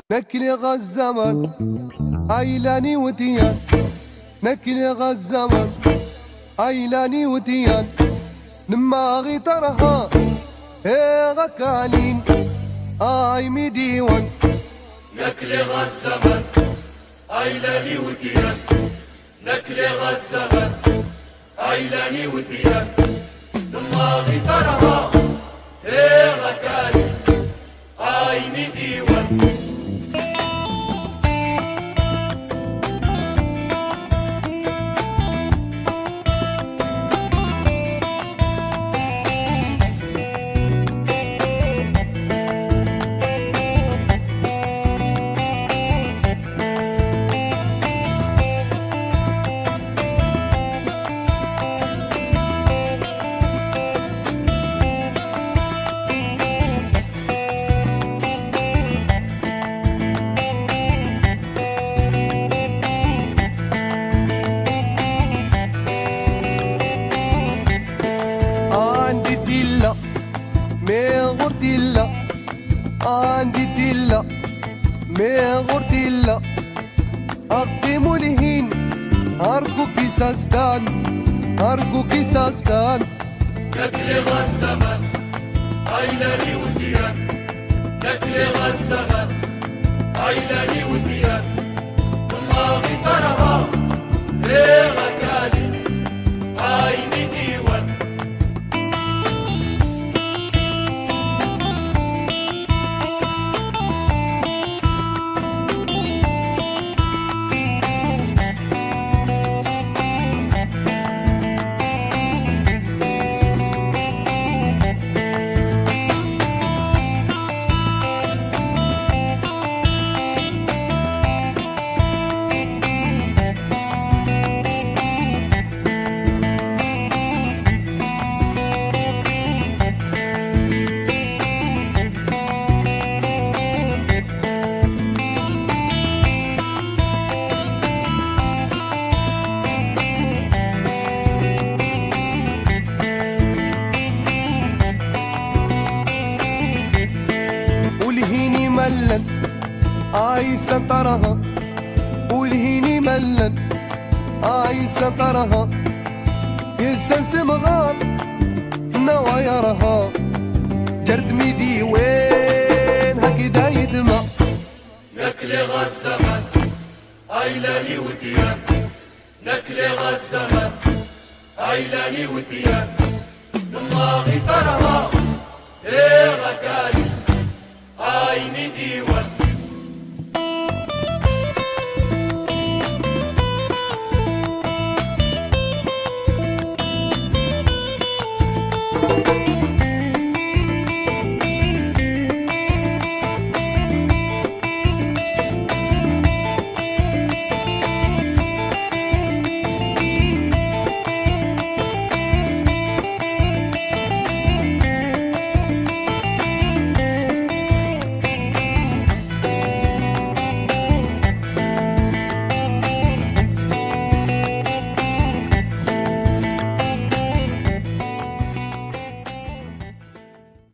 نكلي غزمان عيلاني وديان، نكلي غزمان عيلاني وديان، نماغي ترها غكالين آي مديوان. نكلي غزمان عيلاني وديان، نكلي غزمان عيلاني وديان، نماغي ترها غكالين آي مديوان. عندي دلة ما غردلة أقدموا لهين هرقوا كيساستان، هرقوا كيساستان. نكلي غزمان عيلاني وديان، نكلي غزمان عيلاني وديان، نماغي ترها غكالي عيني ديوان. ملن عايزة ترها، والهيني ملن عايزة ترها، يستنسم غار نوايا رها، جرد ميدي وين هكدا يدمع. نكلي غزمان عيلاني وديان، نكلي غزمان عيلاني وديان، نماغي ترها غكالي عيني ديوان.